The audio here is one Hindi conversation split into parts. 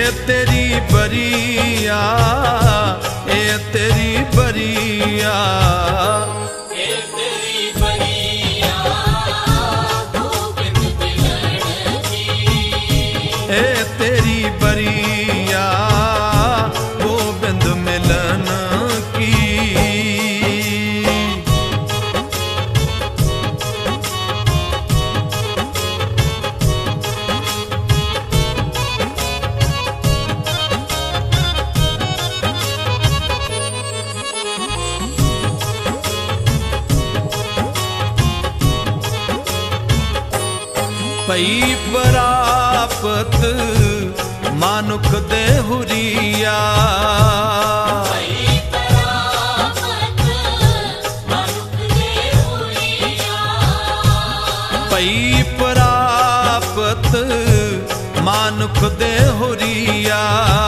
तेरी बरिया, ए तेरी बरिया, ए तेरी बरिया गोविंद मिलन की, ए तेरी बरिया गोविंद मिलन की। पई परापत मानुख दे हुरिया, पई परापत मानुख दे हुरिया, पई परापत मानुख दे हुरिया,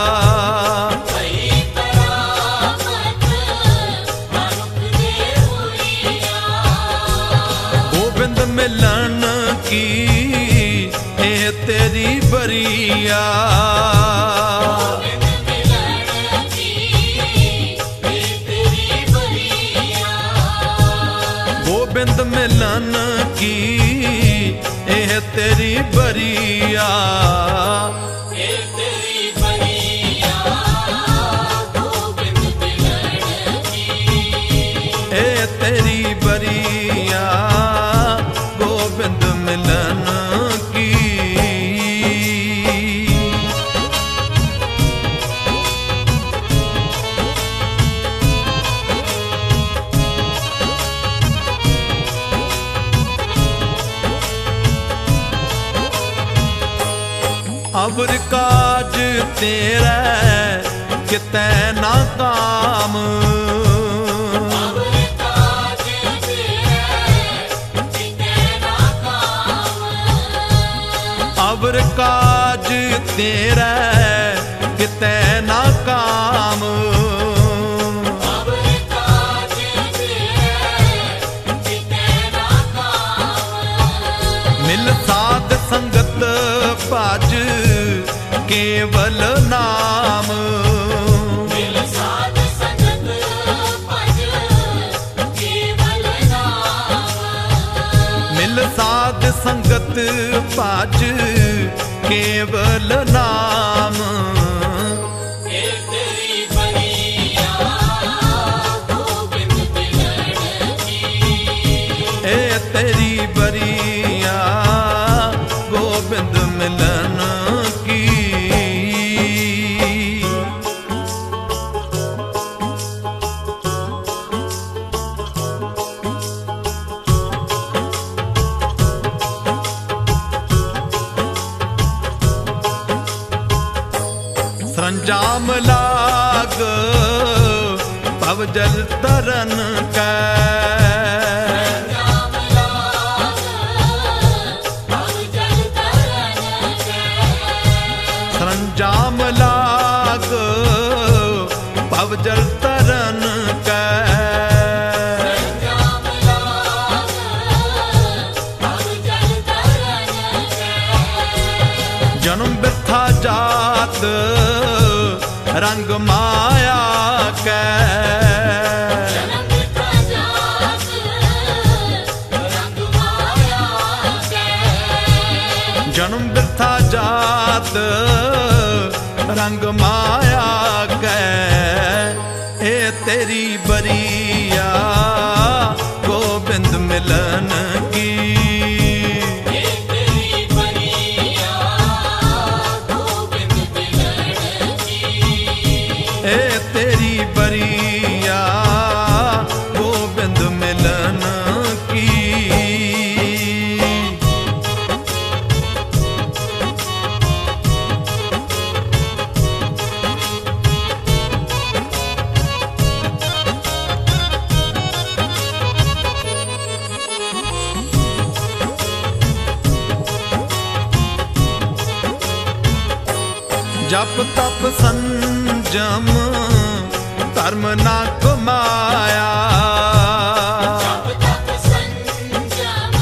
पई परापत मानुख दे हुरिया। गोविंद मिलन की ए तेरी बरिया, गोविंद मिलन की, ए तेरी बरिया, गोविंद मिलन की ए तेरी बरिया, ए तेरी बरिया गोविंद मिलन की, ए तेरी बरिया गोविंद मिलन की। अबर काज तेरा कितै ना काम, अबर काज तेरा कितै ना काम, अबर काज तेरा कितै ना काम, अबर काज तेरा कितै ना काम। मिल साध संगत भज केवल नाम, मिल साध संगत भज केवल नाम, मिल साध संगत भज केवल नाम। ए तेरी बरिया गोविंद मिलन की, ए तेरी बरिया गोविंद मिलन की। सरंजाम लाग भवजल तरन कै, सरंजाम लाग भवजल तरन कै, सरंजाम लाग भवजल तरन कै, सरंजाम लाग भवजल तरन कै। जन्म बिरथा जात रंग माया कै, जन्म बिरथा जात रंग माया कै, जन्म बिरथा जात रंग माया कै। ए तेरी बरिया गोविंद मिलन की, ए तेरी बरिया गोविंद मिलन की, ए तेरी बरिया गोविंद मिलन की। जप तप संजम धर्म ना कमाया, जप तप संजम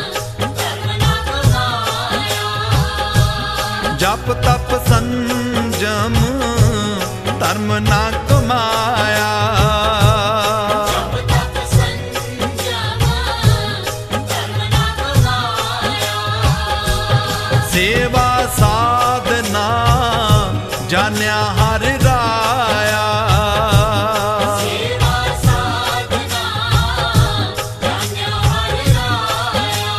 धर्म ना कमाया, जप तप संजम संजम धर्म ना कमाया। जप तप संजम धर्म ना कमाया। सेवा साधना जान्या हर राया। सेवा साधना जान्या हर राया।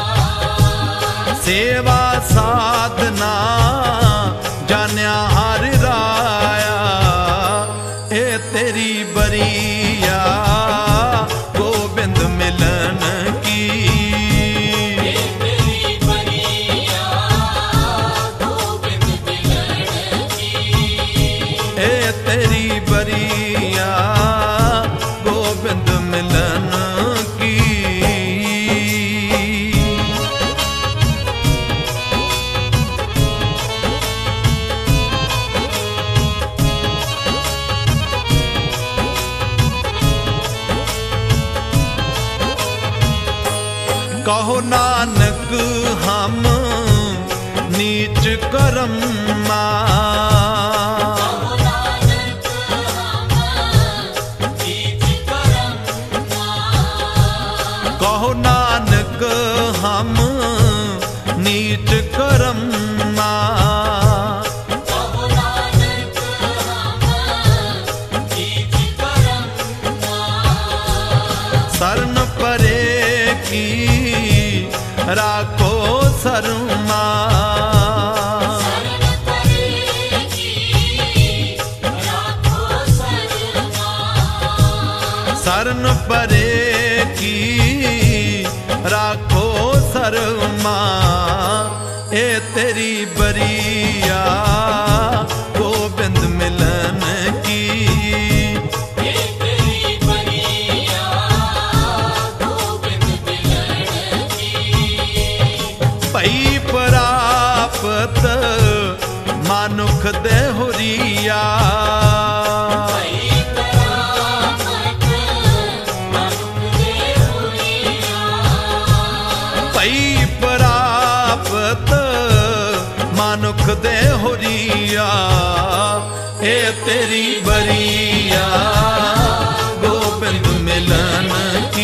सेवा साधना जान्या हर राया। ए तेरी बरिया गोबिंद मिलन की। ए तेरी बरिया गोविंद मिलन की। ए तेरी बरिया गोबिंद मिलन की। कहो नानक हम नीच करम कहो नानक हम नीच करम। कहो नानक हम नीच करम कहो नानक हम नीच करम। शरण परे की राखो शर्मा। शरण परे की राखो शर्मा। शरण परे की राखो शर्मा। ए तेरी बरिया गोबिंद मिलन की। ए तेरी बरिया गोविंद मिलन की। पई प्राप्त मानुख देहुरिया। पई प्राप्त मनुख देहुरिया। पई प्राप्त मानुख देहुरिया। ए तेरी बरिया गोबिंद मिलन की।